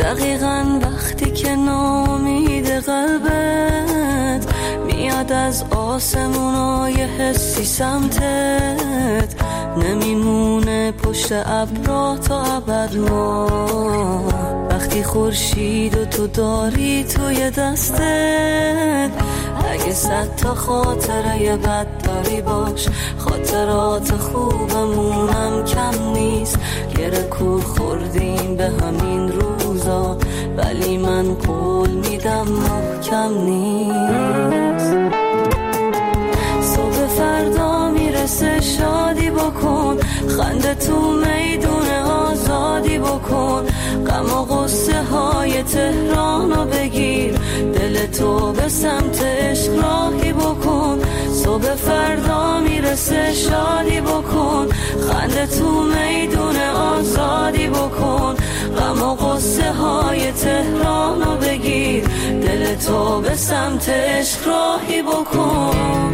دقیقاً وقتی که ناامید قلبت میاد از آسمونای حسی سمتت، نمیمونه پشت ابرا تا ابد ما. وقتی خورشید و تو داری توی دستت، اگه 100 تا خاطره بد داری باش، خاطرات خوبمونم کم نیست. یه رکور خوردیم به همین روزا، ولی من قول میدم محکم نیست. صبح فردا میرسه شادی بکن، خنده تو میدون آزادی بکن. غم و غصه های تهرانو بگیر، دل تو به سمت عشق راهی بکن. صبح فردا میرسه شادی بکن، خنده تو میدون آزادی بکن. غم و غصه های تهرانو بگیر، دل تو به سمت عشق راهی بکن.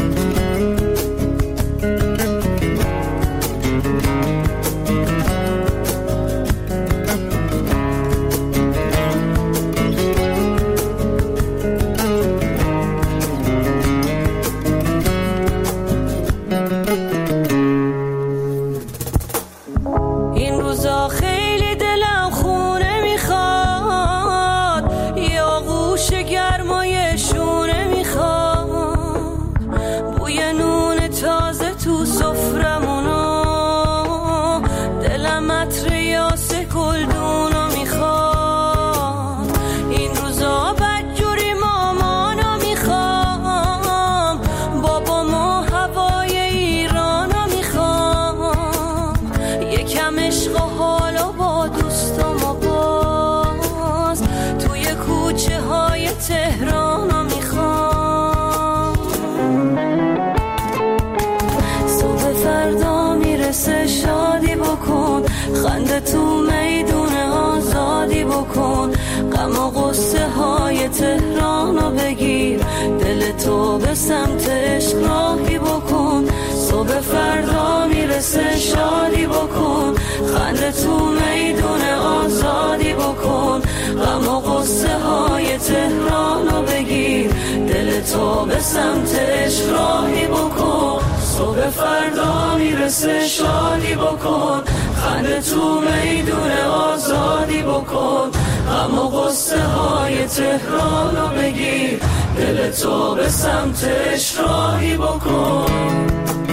خنده تو میدون آزادی بکن. غم و غصه های تهرانو بگیر، دل تو به سمت عشق راهی بکن. صبح فردا میرسه شادی بکن، خنده تو میدون آزادی بکن. غم و غصه های تهرانو بگیر، دل تو به سمت عشق راهی بکن. صبح فردا میرسه شادی بکن، خنده تو میدون آزادی بکن. غم و غصه های تهرانو بگیر، دل تو به سمت عشق راهی بکن.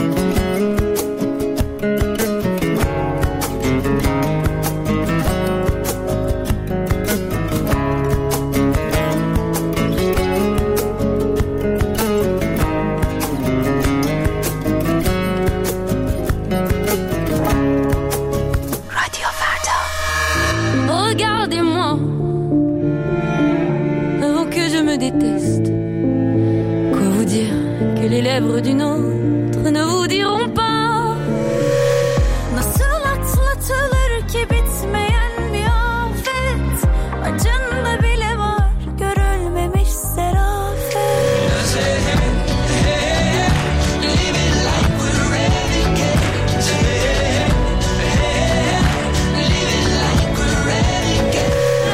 D'une autre ne vous diront pas. Nasıl atlatılır ki bitmeyen bir afet, acında bile var görülmemiş serafet. Living like we're renegades. Living like we're renegades.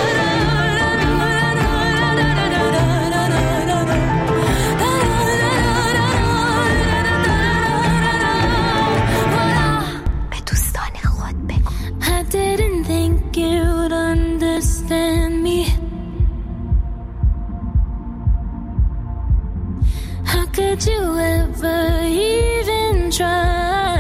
Could you ever even try?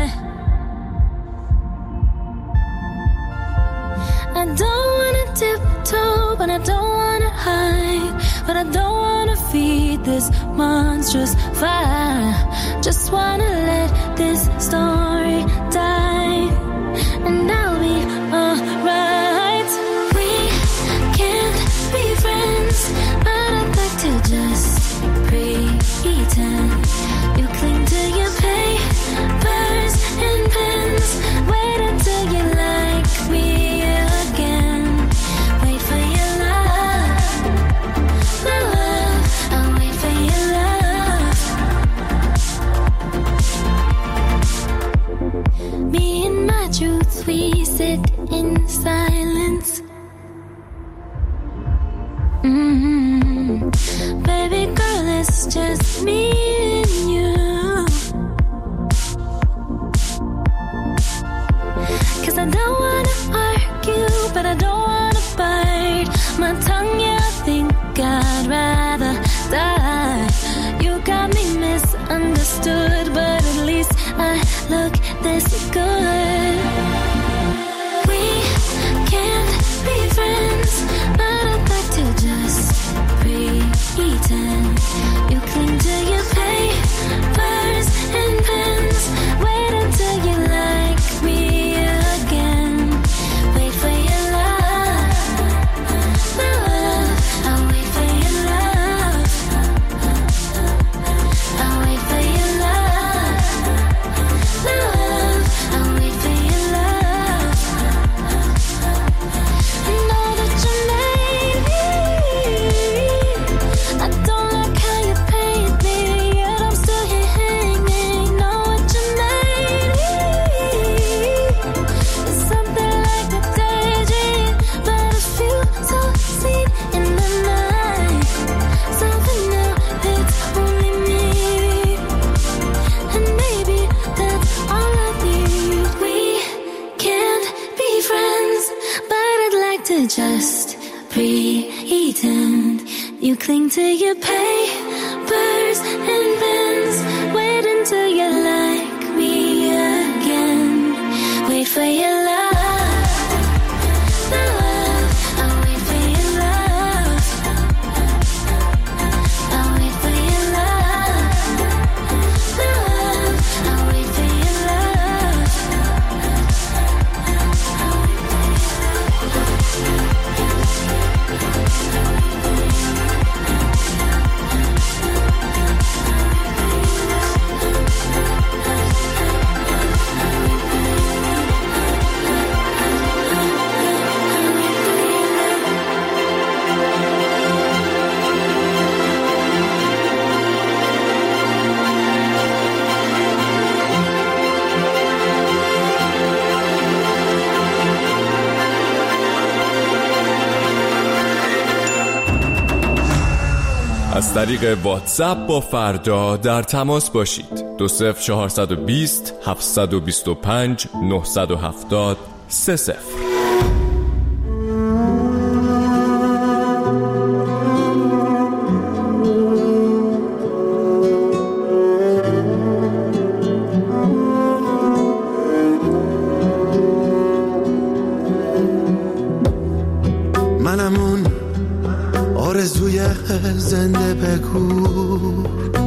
I don't wanna tiptoe, but I don't wanna hide, but I don't wanna feed this monstrous fire. Just wanna let this story die, and I'll be alright. We can't be friends, but I'd like to just pretend. You cling to your papers and pens. Wait until you like me again. Wait for your love, my love. I'll wait for your love. Me and my truth, we Baby girl, it's just me and you. 'Cause I don't wanna argue, but I don't wanna bite my tongue. Yeah, I think I'd rather die. You got me misunderstood, but at least I look this good. We can't be friends, but I'd like to just pretend. You cling to your papers and pens. Wait until you like me again. Wait for your love, love. I'll wait for your love. I'll wait for your love, love. I'll wait for your love. I know that you made me. I don't like how you paint me, yet I'm still here hanging. Know what you made me. It's something like a daydream, but it feels so seen in the night. Something new, it's only me, and maybe that's all I need. We can't be friends, but I'd like to just pretend. You cling to your papers and pens. Wait until you like me again. Wait for your love, love. I'll wait for your love. I'll wait for your love, love. I'll wait for your love. از طریق واتساپ با فردا در تماس باشید. 20420 725 970 30. منم اون آرزوی زنده بگو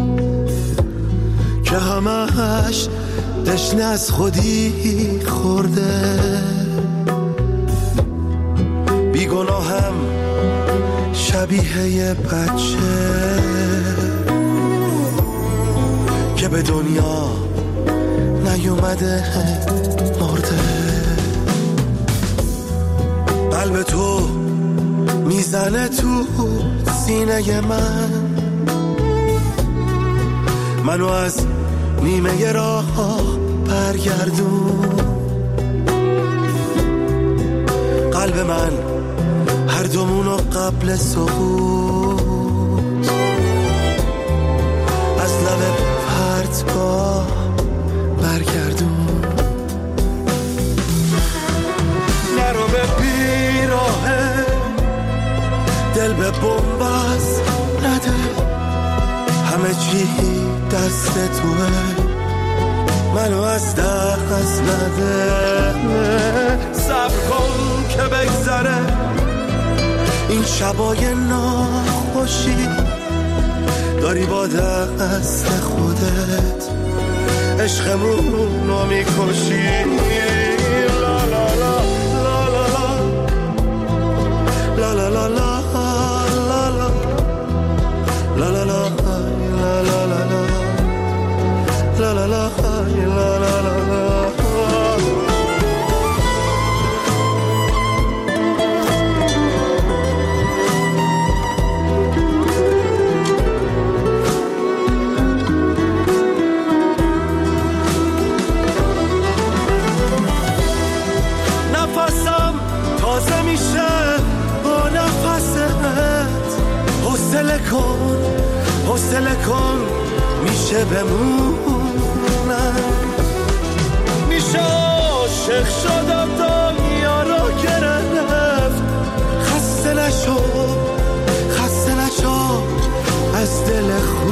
که همش دشنه از خودی خورده، بیگناهم شبیه یه بچه که به دنیا نیومده مرده. قلب تو میزنه تو سینه منو از نیمه راه برگردون. قلب من هر دومونو قبل سقوط از لب پرتگاه برگردون. نرو به بیراهه دل به بنبست نده، همه چی دست توه، منو از دست نده. صبر کن که بگذره این شبای ناخوشی، داری با دست خودت عشقمونو میکشی. لا لا لا لا لا لا لا لا لا La la la la la la la la la la la la la. نفسم تازه میشه با نفست، حوصله کن میشه بمونم، میشه عاشق شدم دنیا رو گرفت، خسته نشو از دل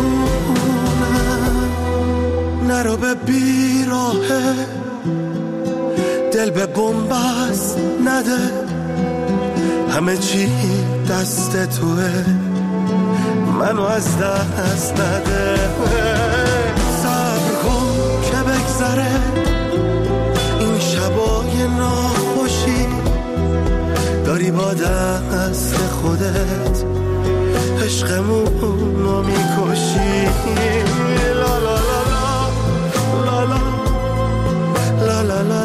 خونم، نرو به بیراهه دل به بنبست نده، همه چی دست توه منو از دست نده، صبر کن که بگذره این شبای ناخوشی، داری با دست خودت عشقمونو میکشی، لا لا لا لا لا لا لا لا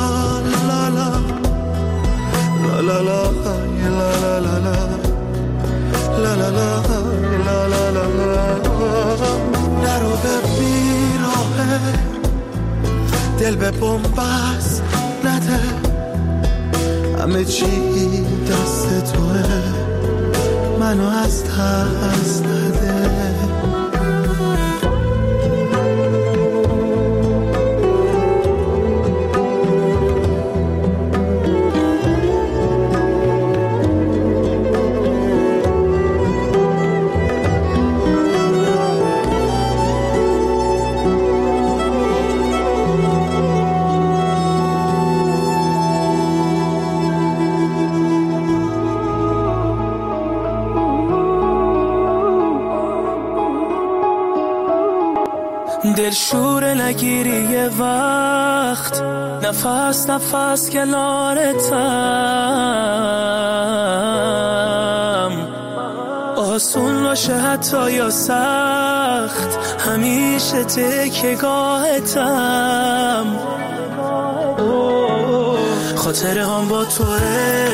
لا لا لا لا لا لا لا نرو به بیراهه دل به بنبست نده، همه چی دست توه منو از دست نده. دلشور نگیری یه وقت، نفس کنارتم، آسون باشه حتی یا سخت، همیشه تکیه‌گاهتم، خاطره هم با توه،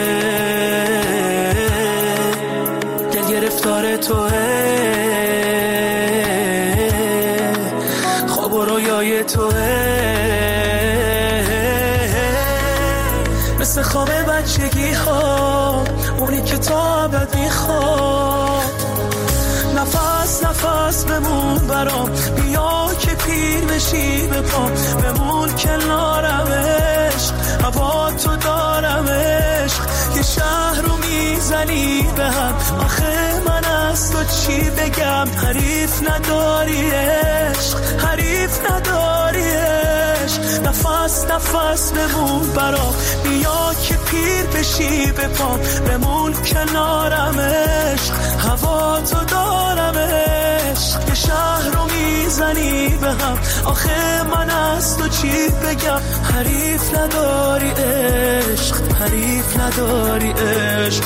دل گرفتار توه، رویای توه، مثل خواب بچگی ها، اونی که تا ابد میخواد، نفس بمون برام، بیا که پیر بشی به پام، بمون کنارم عشق، هوا تو دارم عشق، یه شهر رو میزنی به هم، آخه من از تو چی بگم، حریف نداری عشق، حریف نداری عشق، نفس بمون برام، بیا که پیر بشی به پام، بمون کنارم عشق، هوا تو دارم عشق، یه شهر رو میزنی به هم، آخه من از تو چی بگم، حریف نداری عشق، حریف نداری عشق.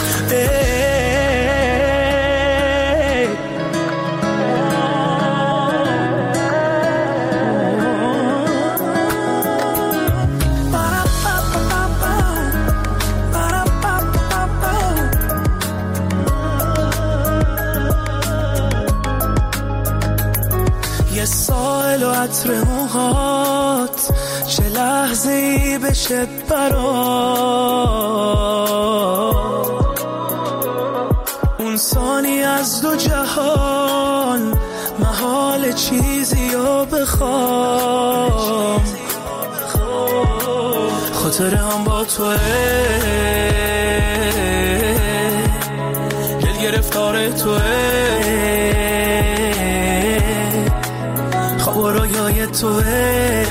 و عطر موهات چه لحظه ای بشه برات، اون ثانی از دو جهان محال چیزی رو بخوام، خاطره هم با توه، دل گرفتار توه، خواب رویای توه،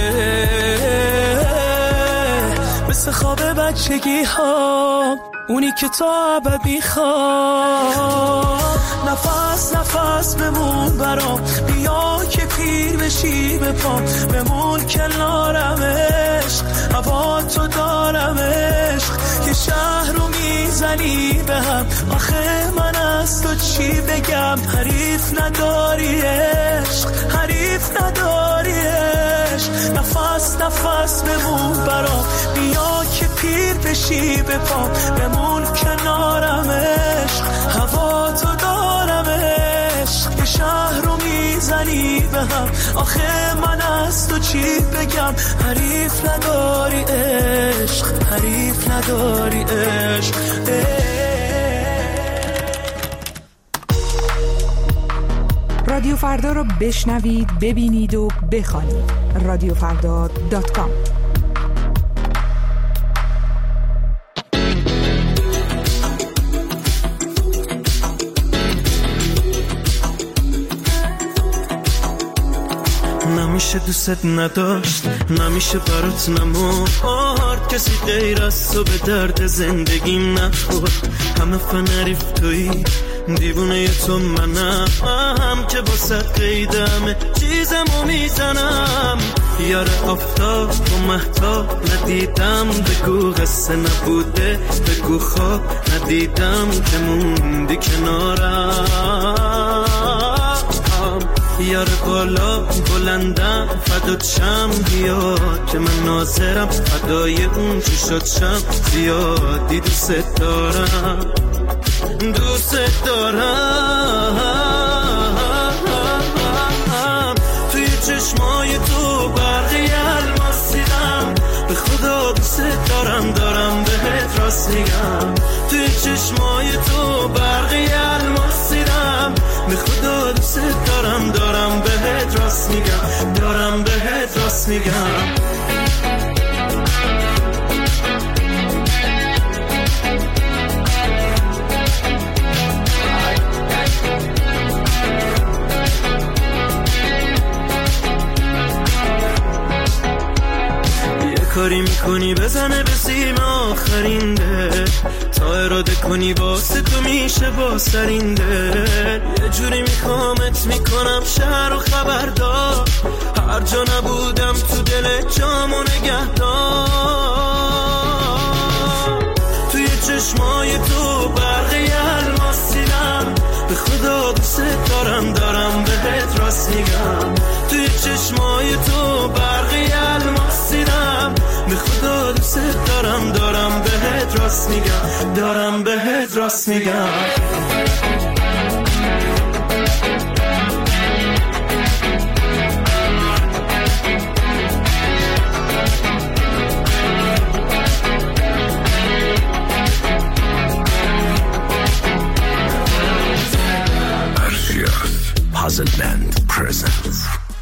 مثل خواب بچگی ها، اونی که تا ابد میخواد، نفس بمون برام، بیا که پیر بشی به پام، بمون کنارم عشق، هوا تو دارم عشق، که شهر رو میزنی به هم، آخه من از تو چی بگم، حریف نداری عشق، حریف نداری عشق، نفس بمون برام، بیا که پیر بشی به پام، بمون کنارم عشق، هوا تو دارم عشق، یه شهر رو میزنی به هم، آخه من از تو چی بگم، حریف نداری عشق، حریف نداری عشق. فردا رو بشنوید، ببینید و بخوانید. رادیوفردا.com. نمیشه دوست نداشت، نمیشه برات نمورد، کسی غیر از تو به درد زندگیم نخورد. همه فنریف تویی، دیوونه تو منم که با صد قیدمه چیزمو میزنم. یار آفتاب و مهتاب ندیدم، بگو قصه نبوده، بگو خواب ندیدم که موندی کنارم. یار بالا بلندم فدات شم، بیا که من ناظرم فدای اون چشات شم. زیادی دوست دارم، دوست دارم. توی چشمای تو برقی الماس دیدم، به خدا دوست دارم، دارم بهت راست میگم. توی چشمای تو برقی الماس دیدم، به خدا دوست دارم، دارم بهت راست میگم، دارم بهت راست میگم. کاری میکنی بزنه به سیم آخرین ده، تا اراده کنی واسه تو میشه با سرینده. یه جوری میخوامت میکنم شهر و خبردار، هر جا نبودم تو دل جامو نگهدار. توی چشمای تو برقی الماس دیدم، به خدا دوست دارم، دارم بهت راست میگم. توی چشمای تو برقی الماس دیدم، به خدا دوست دارم، دارم بهت راست میگم، دارم بهت راست میگم. Puzzle Band presents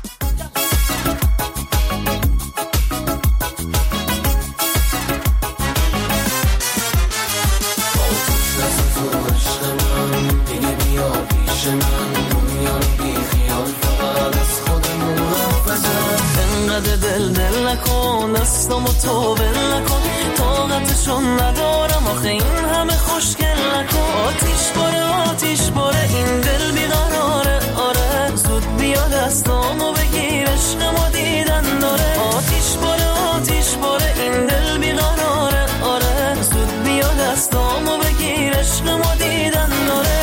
دل نکن، دستامو تو بل نکن، طاقتشون ندارم آخه این همه خوشگل نکن. آتیش باره، آتیش باره، این دل بیقراره. آره زود بیا دستامو بگیر، عشقمو دیدن داره. آتیش باره، آتیش باره، این دل بیقراره. آره زود بیا دستامو بگیر، عشقمو دیدن داره.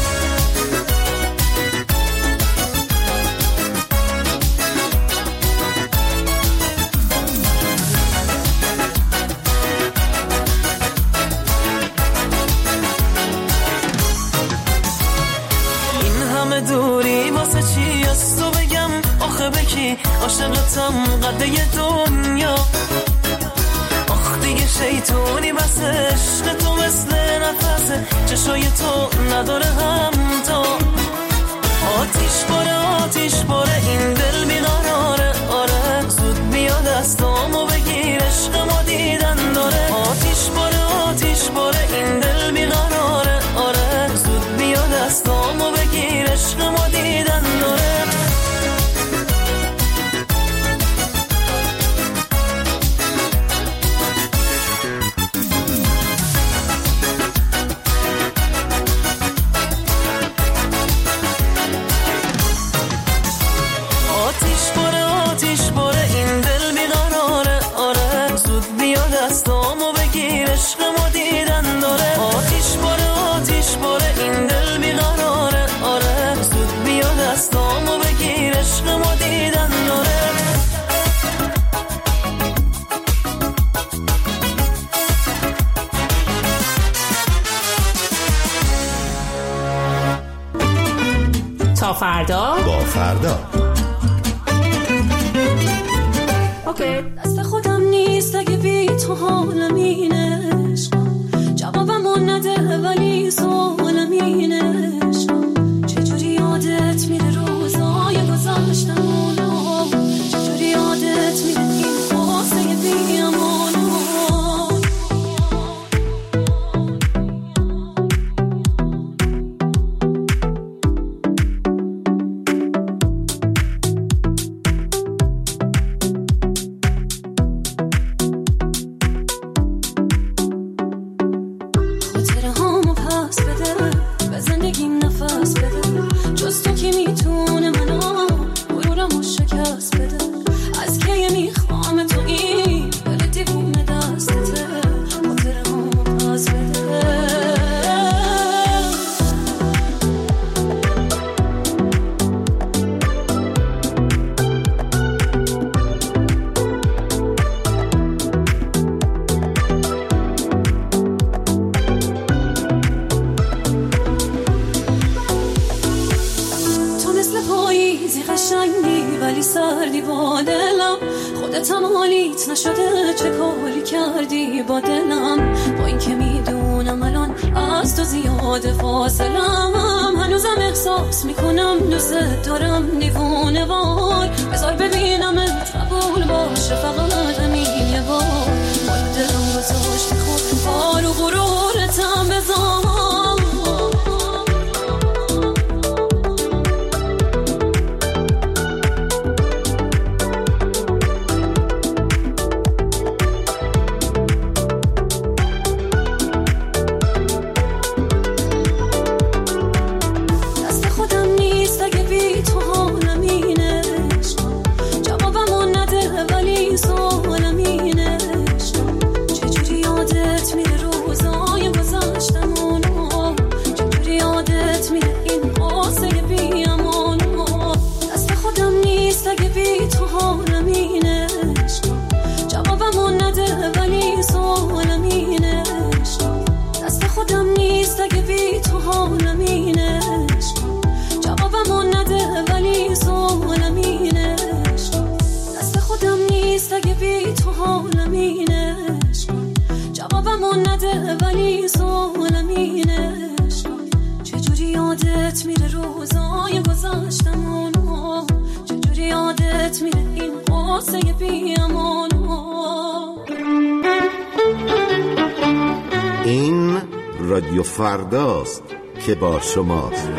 دوری واسه چی از تو بگم آخه بکی عاشقتم قده دنیا. آخ دیگه شیطونی بس عشق تو مثل نفسه، چشای تو نداره همتا. آتیش باره، آتیش باره، این دل بیقراره. آره زود بیا دستامو بگیر، عشقمو دیدن داره. آتیش باره، آتیش باره، این دل بیقراره. آره زود بیا دستامو بگیر، عشقمو دیدن داره. آتیش باره، آتیش باره، این دل بیقراره. آره زود بیا دستامو بگیر، عشقمو دیدن داره. آتیش باره، آتیش باره، این دل بیقراره. آره زود بیا دستامو بگیر، عشقمو دیدن داره. تا فردا با فردا. اوکی. دست خودم نیست اگه بی تو حالم این عشق، جوابمو نده ولی سوالم این عشق. چجوری یادت میره روزا دست بده، جز تو کی میتونه منو غرورمو شکست بده. از کی میخوام تو این دل دیوونه دستته، خاطرمو پس بده. ولی سردی با دلم، خودت هم حالیت نشده چه کاری کردی با دلم. با این که میدونم الان از تو زیاد فاصلم، هنوزم احساس میکنم دوست دارم دیوونه وار. بذار ببینمت قبول باشه فقط همین یه بار. بالا دلم گذاشتی خود بار و غرورتم بزار. این رادیو فرداست که با شماست.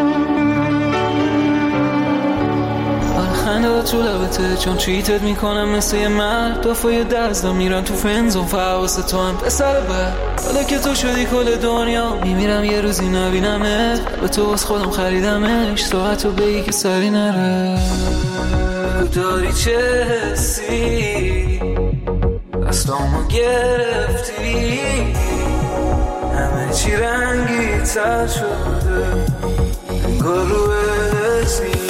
خنده تو لبته چون چیتت میکنم مثل یه مرد. دفعه دستم میرن تو فنزون فواست تو هم پسر بر. حالا که تو شدی کل دنیا میمیرم یه روزی نبینمت. به تو از خودم خریدمش ساعتو بگی که سری نره. بگو داری چه حسی دستامو گرفتی، همه چی رنگی تر شده انگار رو اسمی.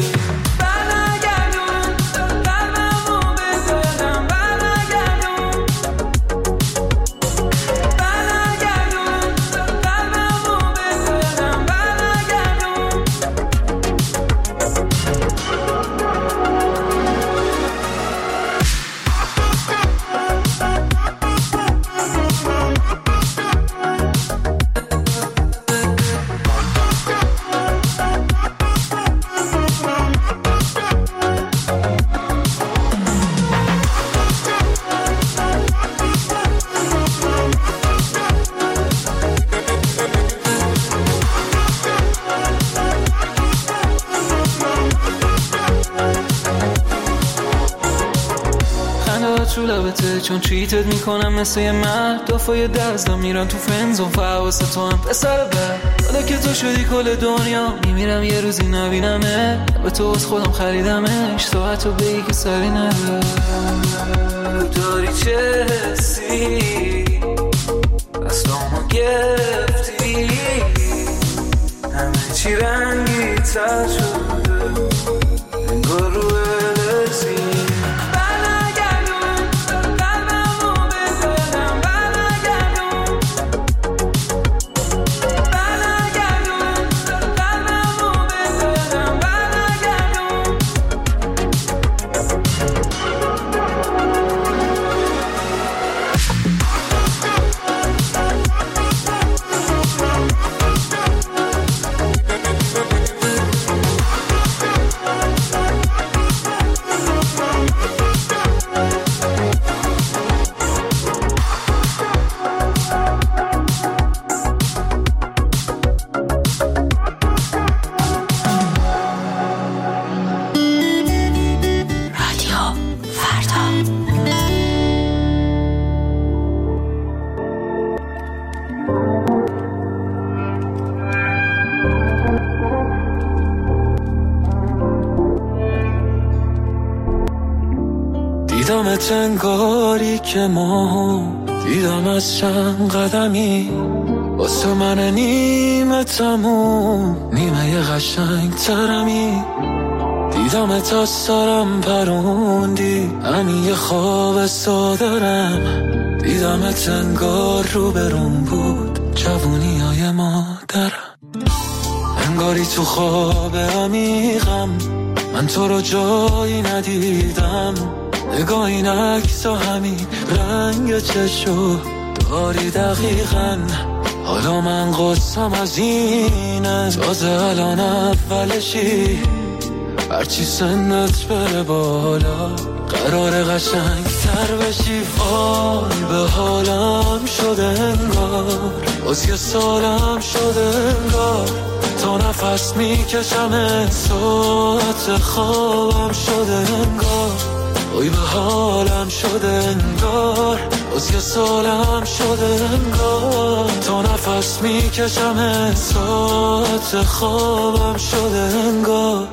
چون چیتت میکنم مثل یه مرد. دفعه دستم میرن تو فنزون فواست تو هم پسر بر. حالا که تو شدی کل دنیا میمیرم یه روزی نبینمه. به تو از خودم خریدمش ساعتو بگی که سری نره. داری چه حسی دستامو گرفتی، همه چی رنگی تر شده انگار رو اسمی. دیدمت انگاری که ماهم، دیدم از چند قدمی واسه من نیمه تموم، نیمه قشنگ ترمی. دیدمت از سرم پروندی، همین یه خواب سادرم. دیدمت انگار رو برون بود جوونی های مادرم. انگاری تو خواب عمیقم، من تو رو جایی ندیدم. نگاه این عکس و همین رنگ چشو داری دقیقاً. حالا من قصم از اینه، تازه الان اولشی. هرچی سنت بره بالا قرار قشنگ تر بشی. وای به حالم شده انگار، باز یه سالم شده انگار. تا نفس میکشم ساعت خوابم شده انگار. وای به حالم شده انگار، باز یه سالم شده انگار. تا نفس میکشم ساعت خوابم شده انگار.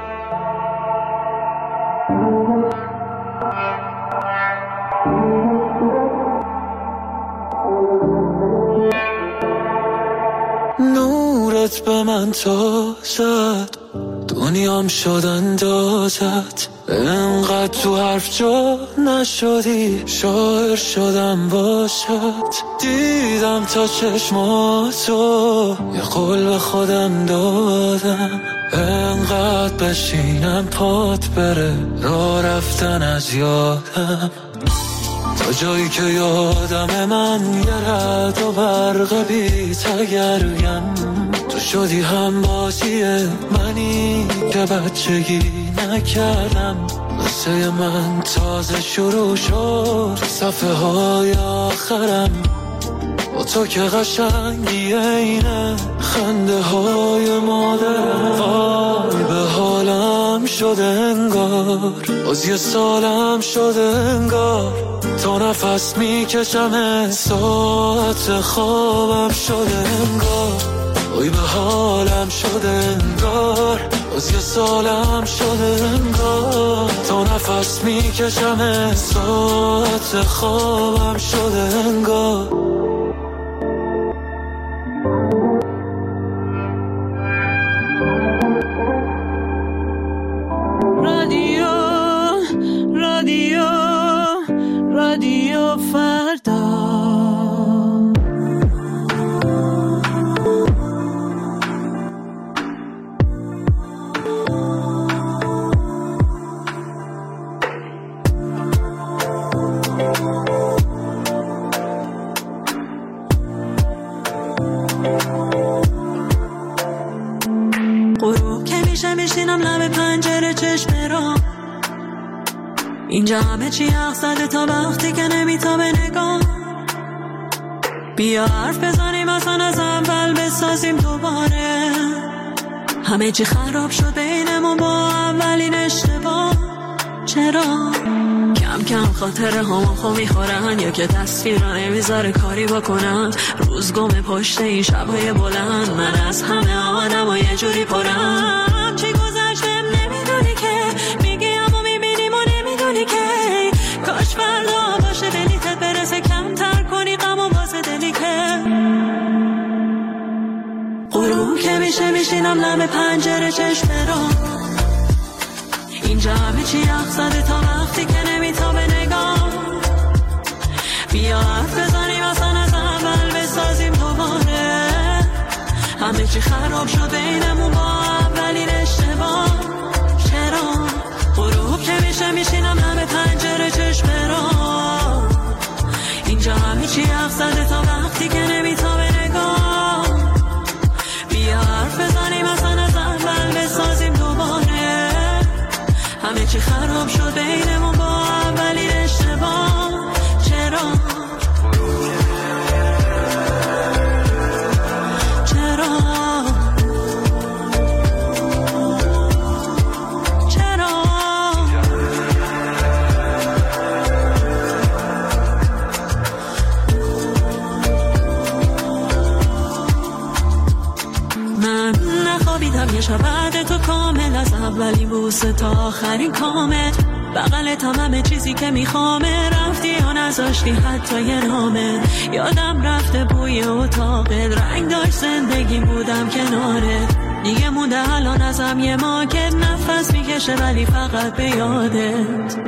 نورت به من تازد، دنیام شد اندازت. انقدر تو حرف جا نشدی، شاعر شدم باشد. دیدم تا چشماتو، یه قول به خودم دادم. انقدر بشینم پات بره، راه رفتن از یادم. تا جایی که یادم من یه رد و برق بی تگرگم. تو شدی هم بازی منی که بچگی نکردم. واسه من تازه شروع شد صفحه های آخرم. با تو که قشنگی اینه خنده های مادرم. وای به حالم شده انگار، باز یه سالم شده انگار. تا نفس میکشم ساعت خوابم شده انگار. وای به حالم شده انگار، باز یه سالم شده انگار. تا نفس میکشم ساعت خوابم شده انگار. رادیو فردا. غروب که میشه میشینم لب پنجره چشم را. اینجا همه چی حق زده تا وقتی که نمیتابه نگاه. بیا حرف بزنیم اصلا از اول بسازیم دوباره. همه چی خراب شد بینمون با اولین اشتباه. چرا؟ کم کم خاطره همون خو میخورن، یا که تصویر را نمیذاره کاری بکنن. روز گم پشت این شبای بلند، من از همه آدم و یه جوری پرم. چی گذشتم نمیدونی که میگی اما میبینیم و نمیدونی که. کاش فردا باشه بلیتت برسه، کمتر کنی غم و واسه دلی که. غروب که میشه میشینم لب پنجره چشم را. اینجا همه چی حق زده تا وقتی که نمیتابه نگاه. بیا حرف بزنیم اصلا از اول بسازیم دوباره. همه چی خراب شد بینمون با اولین اشتباه. چرا؟ غروب که میشه میشینم لب پنجره چشم را. اینجا همه چی حق زده تا وقتی که نمیتابه نگاه. بیا حرف بزنیم اصلا از اول بسازیم دوباره. همه چی خراب شد بینمون با اولین اشتباه. چرا؟ چرا؟ چرا؟ من نخوابیدم یه شب بعد تو کامل، از اولی بوسه تا آخرین کامل. بغلت هم همه چیزی که میخوامه، رفتی و نذاشتی حتی یه نامه. یادم رفته بوی اتاقت، رنگ داشت زندگی بودم کنارت. دیگه مونده الان ازم یه ماکت، نفس میکشه ولی فقط به یادت.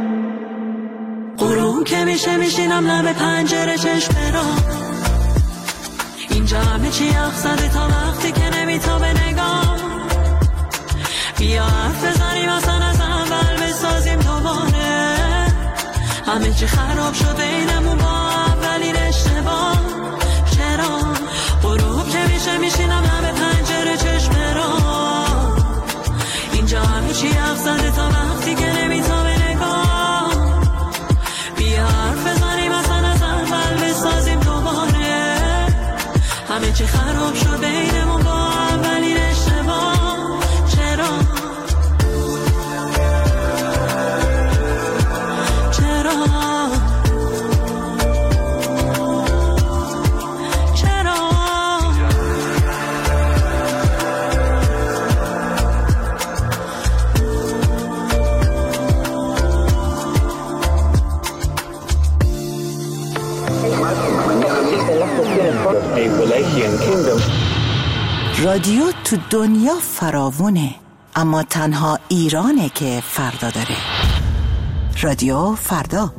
غروب که میشه میشینم لب پنجره چشم را، اینجا همه چی یخ زده تا وقتی که نمیتابه نگاه. بیا حرف بزنیم اصلا از اول بسازیم دوباره. همه چی خراب شد بینمون با اولین اشتباه. چرا غروب که میشه میشینم لب پنجره چشم را، اینجا همه چی یخ زده تا وقتی که نمیتابه نگاه. بیا حرف بزنیم اصلا از اول بسازیم دوباره. همه چی خراب شد بینمون با اولین اشتباه. چرا رادیو تو دنیا فراوونه، اما تنها ایرانه که فردا داره. رادیو فردا.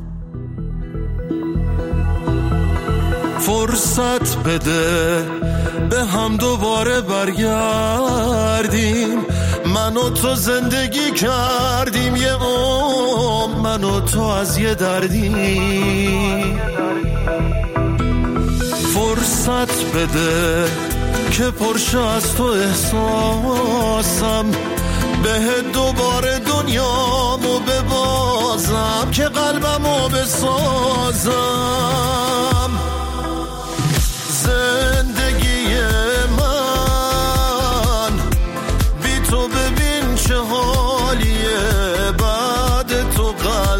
فرصت بده به هم دوباره برگردیم، من و تو زندگی کردیم یه عمر، من و تو از یه دردیم. فرصت بده که پرشه از تو احساسم، به دوباره دنیامو ببازم که قلبمو بسازم. زندگی من بی تو ببین چه حالیه، بعد تو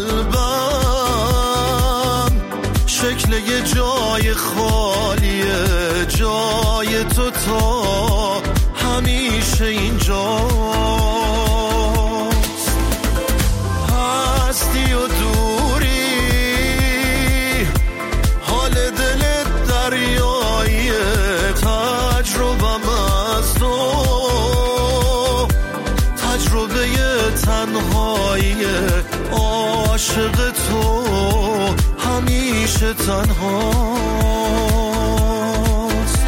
قلبم شکل یه جای خالیه، جای تو تا همیشه اینجاست. هستی و دوری حال دلت دریاییه، تجربم از تو تجربه تنهاییه، عاشق تو همیشه تنهاست.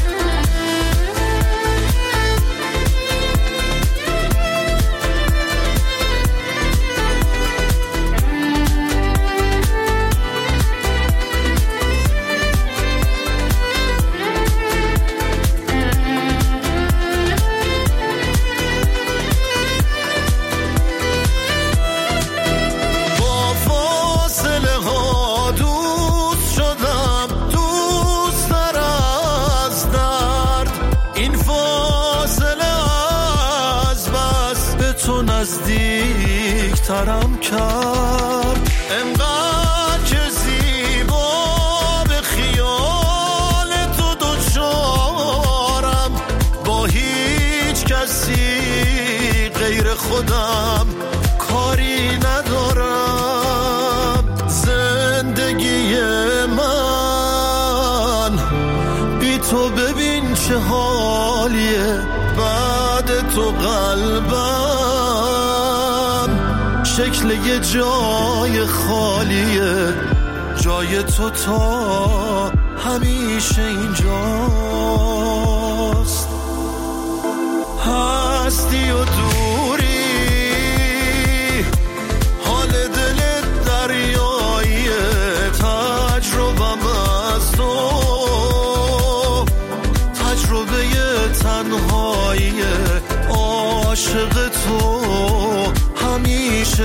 نزدیکترم کرد انقدر که زیبا، به خیال تو دوچارم، با هیچ کسی غیر خودم کاری ندارم. زندگی من بی تو ببین چه حالیه، بعد تو قلبم شکل یه جای خالیه، جای تو تا همیشه اینجاست. هستی و دوری حال دلت دریاییه، تجربم از تو تجربه تنهاییه، عاشق تو همیشه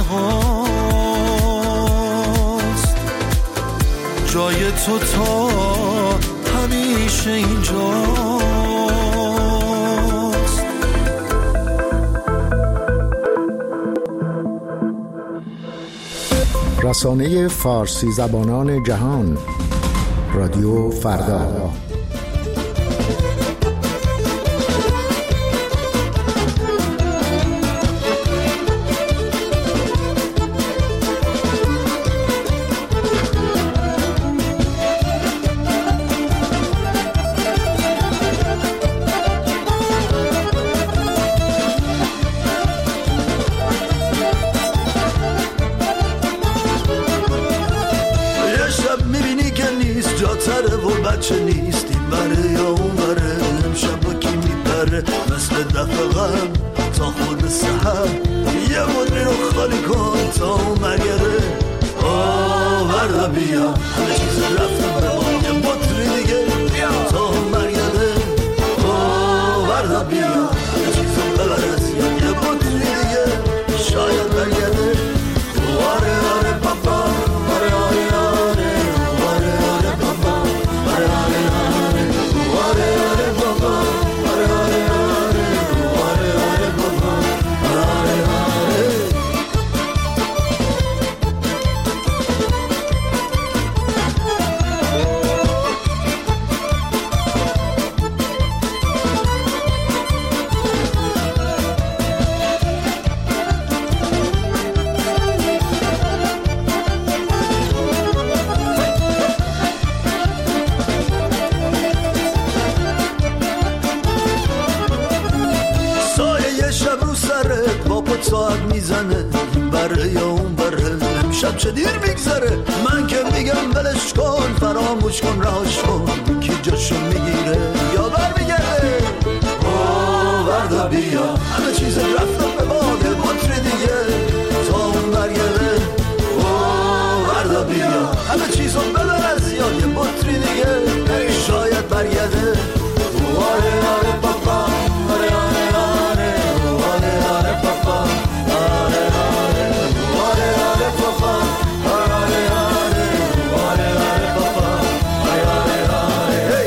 تنهاست، جای تو تا همیشه اینجاست. رسانه فارسی زبانان جهان، رادیو فردا. ساعت میزنه بره یا اون بره، شب چه دیر میگذره. من که میگم بلش کن، فراموش کن، رهاش کن، کی جاشو میگیره یا برمیگرده. اوه وردا بیا، همه چیز رفتم به باده بطری دیگه تا اون برگرده. اوه وردا بیا، همه چیزو ببر از یاد یه بطری دیگه شاید برگرده. آره آره پاپا، آره آره آره، آره آره پاپا، آره آره، آره آره پاپا، آره آره، آره آره پاپا، آره آره آره.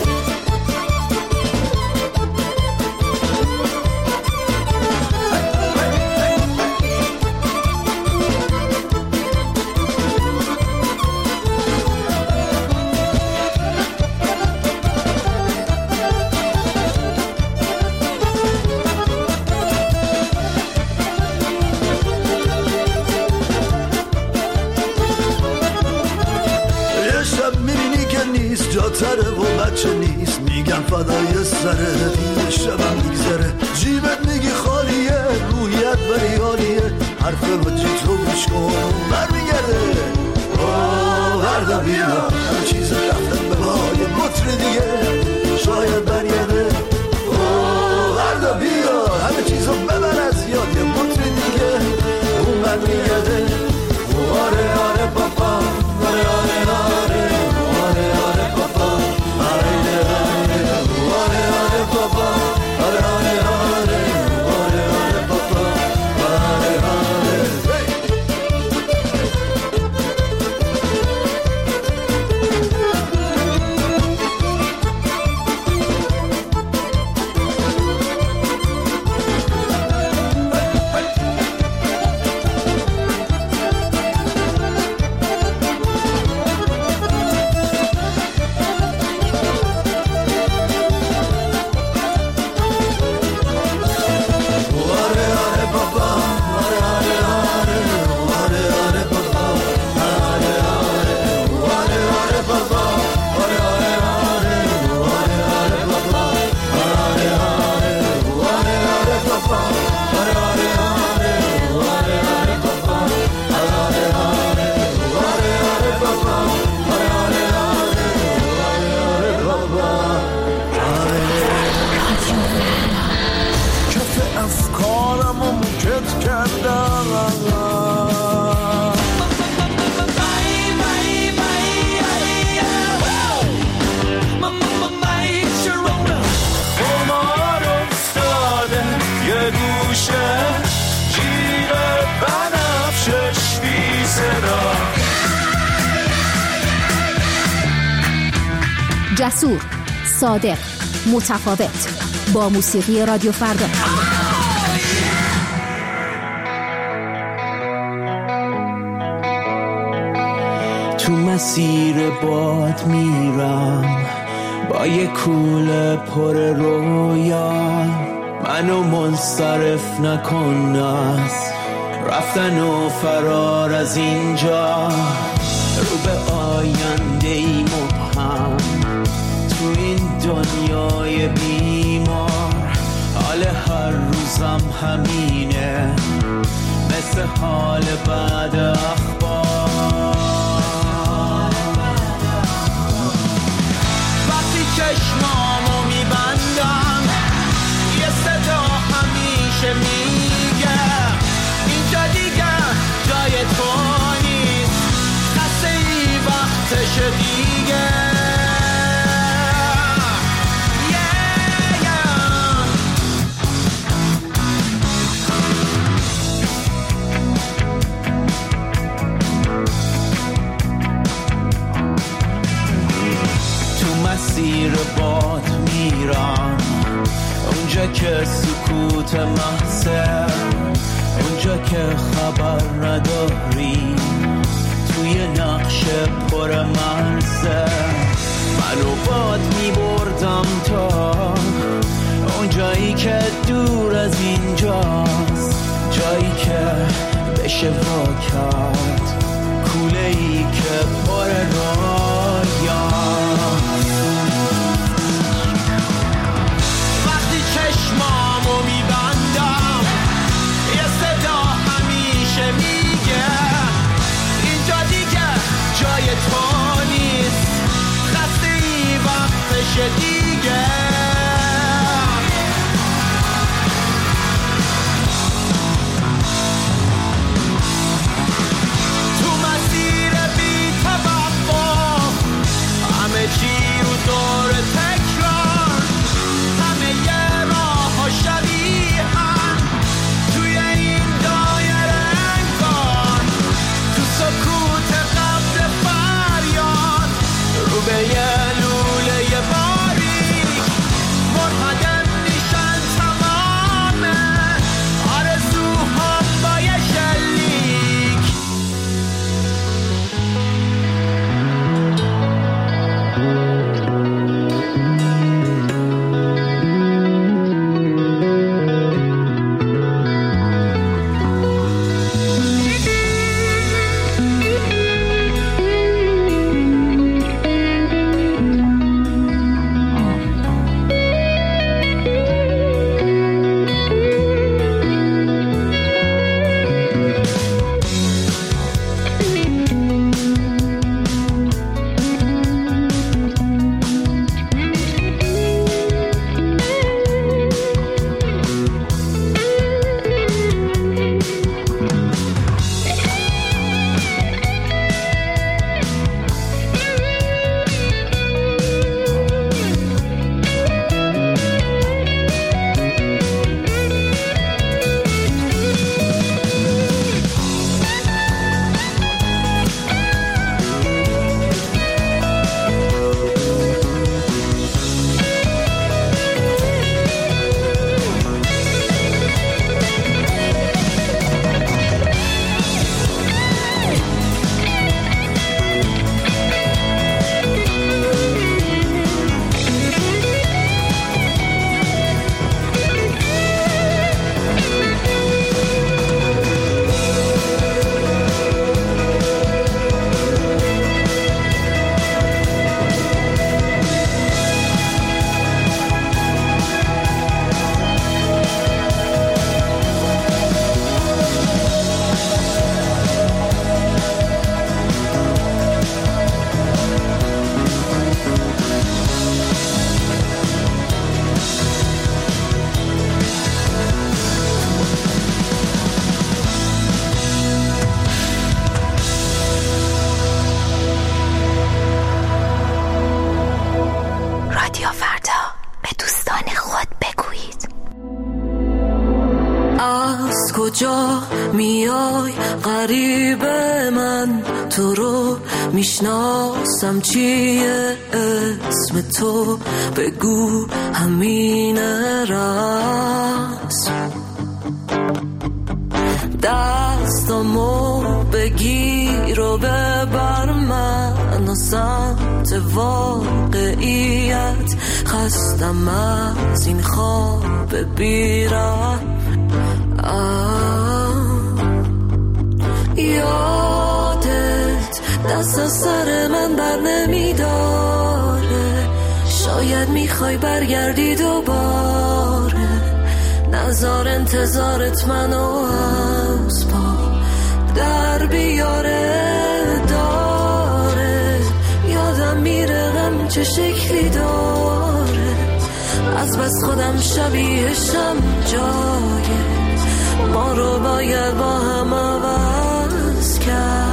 جاتره و بچه نیست، میگم فدای سره، دیگه شبم میگذره، جیبت میگی خالیه، روحیت بری حالیه، حرف بجی تو گوش کن برمیگرده. اوه وردا بیا، همه چیز رفتن به پای مطر دیگه شاید برگرده. اوه وردا بیا، همه چیزو ببر از یاد یه مطر دیگه اون برمیگرده. آره آره پاپا، آره آره آره، آره آره پاپا، آره آره، آره آره پاپا، آره آره آره، آره آره پاپا، آره آره. جسور، صادق، متفاوت، با موسیقی رادیو فردا. تو مسیر باد میرم با یه کوله پر رویا، منو منصرف نکن از رفتن و فرار از اینجا، رو به آینده ای مبهم تو این دنیای بیمار، حال هر روزم همینه مثل حال بعد اخبار. وقتی چشمامو میبندم یه صدا همیشه میگه اینجا دیگه جای تو نیست، خسته ای وقتش دیگه. مسیر باد میرم اونجا که سکوت محضه، اونجا که خبر نداری توی نقش پر مرزه، منو باد میبردم تا اونجایی که دور از اینجاست، جایی که بشه وا کرد کوله ای که پر رویا. وقتی چشمامو میبندم یه صدا کجا میای غریب من، تو رو میشناسم چیه اسم تو، بگو همین رسم. دستامو بگیر و ببر من و سمت واقعیت، خستم از این خواب بیرم. یادت دست از سر من بر نمیداره، شاید میخوای برگردی دوباره، نذار انتظارت منو از پا در بیاره. داره یادم میره غم چه شکلی داره، از بس خودم شبیهشم جایه، ما رو باید با هم عوض کرد.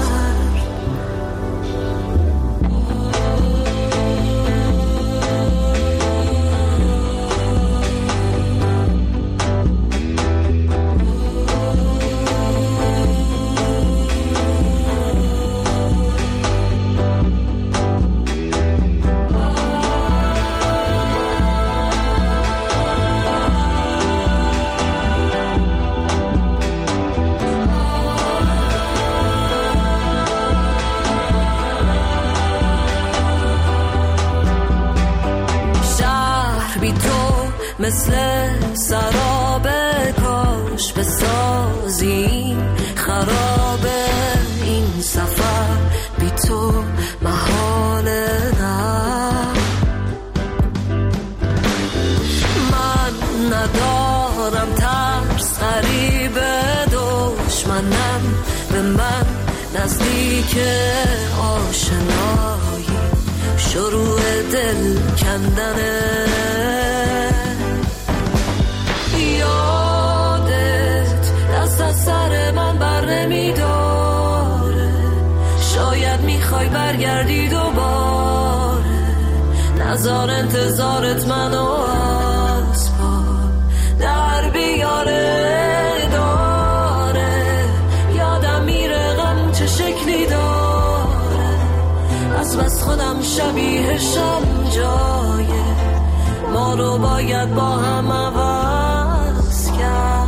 مثل سراب کاش بسازیم خرابه، این سفر بی تو محاله. نه من ندارم ترس، غریب دشمنم به من نزدیک، آشنایی شروع دل کندنه. یادت دست از سر من بر نمیداره، شاید میخوای برگردی دوباره، نذار انتظارت منو از پا در بیاره. داره یادم میره غم چه شکلی داره، از بس خودم شبیهشم جایه، ما رو باید با هم عوض کرد.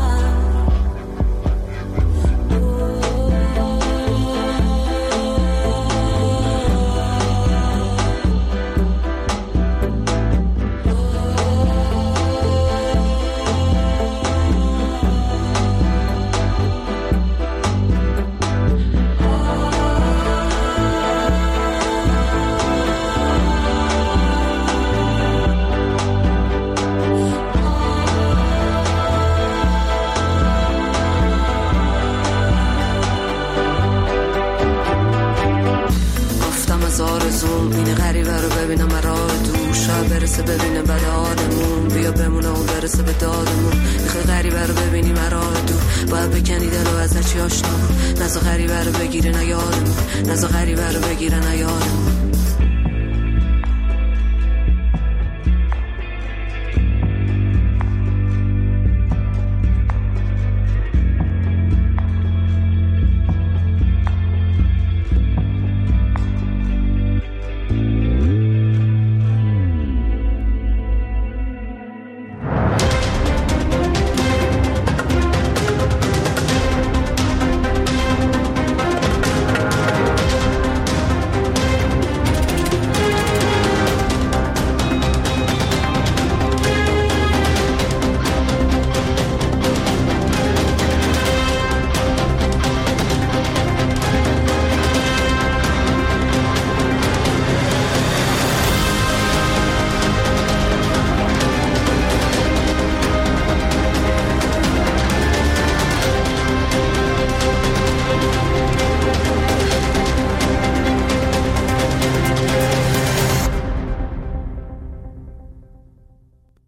این غریبه رو ببینم راه دور، شب برسه ببینم بعد حالمون، بیا بمونه و برسه به دادمون. میخوای غریبه رو ببینی راه دور، باید بکنی دلو از چی آشنا بود، نزا غریبه رو بگیره نیادمون، نزا غریبه رو بگیره نیادمون.